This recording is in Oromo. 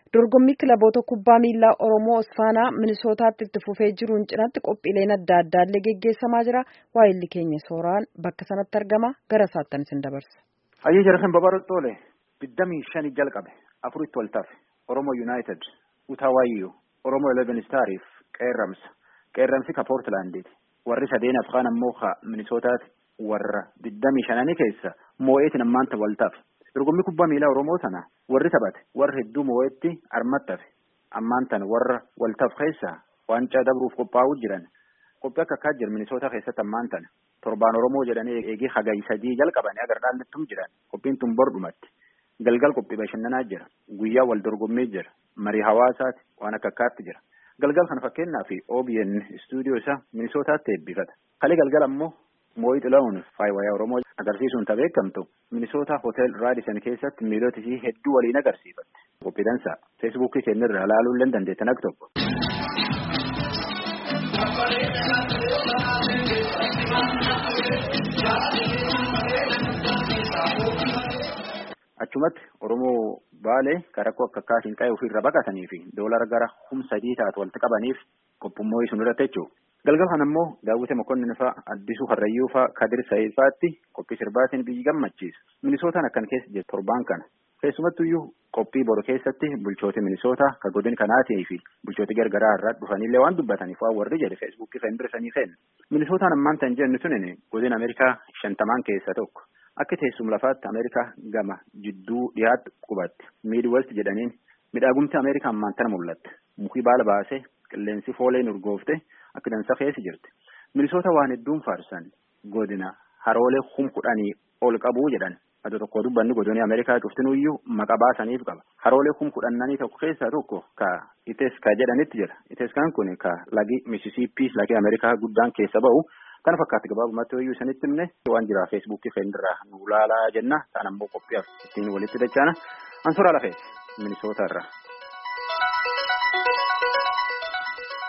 Dorgommii kilaboota kubbaa miilaa Oromoo Osfaanaa Minisootaatti itti fufee jiruun cinaatti qophiileen adda addaallee geggeessamaa jira. Waa'illi keenya Sooraan bakka sanatti argama. Gara isaattan isin dabarsa. Hayyee jarsan babarottole 25 jalqabe 4 toltaaf Oromoo United, Utawayyo, Oromoo 11 Stariif qeerramsi ka Portlanditi. Warri sadeen afqaan ammoo ka Minisootaatti warra 25 keessa moo'eetiin ammaanta waltaaf. Dorgommii kubbaa miilaa Oromoo sana warri taphate warri hedduu moo'eetti armattafe ammaantan warra waltaaf keessa waancaa dabruuf qophaa'uu jiran qophii akka jira Minisoota keessatti ammaantan torbaan Oromoo jedhanii eegee hagayi 3 jalqabanii agar dhaallettum jiran qophiin tun bordhumatti galgal qophii bashannanaa jira guyyaa wal dorgommii jira marii hawaasaati waan akkaatti jira galgal kana fakkeenyaaf OBN stuudiyoo isaa Minisootaatti eebbifata kalee galgal ammoo moo'ii xila'uun faayiwaayaa Oromoo agarsiisuun beekamtu Minisoota Hotel Raadison keessatti miilota isii hedduu waliin agarsiifatte. Qophiidhansa Feesbuukii keenyarraa ilaaluu illee dandeettan akka tokko. Achumatti Oromoo Baalee karakkoo akkaatiin qa'ee ofirra baqatanii fi doolara gara 3 taatu walitti qabaniif qophummoo sun irratti jechuudha. Galgal kana ammoo Daawwite Mokonnin fa'aa Addisuu Harrayyuu fa'aa Kadir Sa'iid fa'aatti qophii sirbaatiin biyyi gammachiisa. Minisootaan akkan keessa jirtu torbaan kana. Keessumattuyyuu qophii boru keessatti bulchooti Minisootaa ka godin kanaatii fi bulchooti gargaraa irraa dhufanillee waan dubbataniif waan warri jedhe Feesbuukii fendirsanii fenn. Minisootaan ammaan tan jennu tunin godin Ameerikaa 50 keessa tokko. Akka teessuma lafaatti Ameerikaa gama jidduu dhiyaatti qubatti. Miidwest jedhaniin midhaagumti Ameerikaa ammaan tana mul'atte. Mukii baala baasee qilleensi fooleen urgoofte. Akka dansa keessa jirti. Minisoota waan hedduun faarsan godina haroolee 10,000 ol qabuu jedhan. Adda tokko dubbanni godinii Ameerikaa cuftinuyyuu maqaa baasaniif qaba. Haroolee 10,000 tokko keessaa tokko ka Iteska jedhanitti jira. Iteskaan kun ka lagi Mississippi lagi Ameerikaa guddaan keessa ba'u. Kana fakkaatti gabaabumatti iyyuu isinitti himne waan jira Feesbuukii fendirraa nu ilaalaa jenna. Ta'an ammoo qophiyaaf ittiin walitti dachaana. Ansoora lafee Minisootarraa.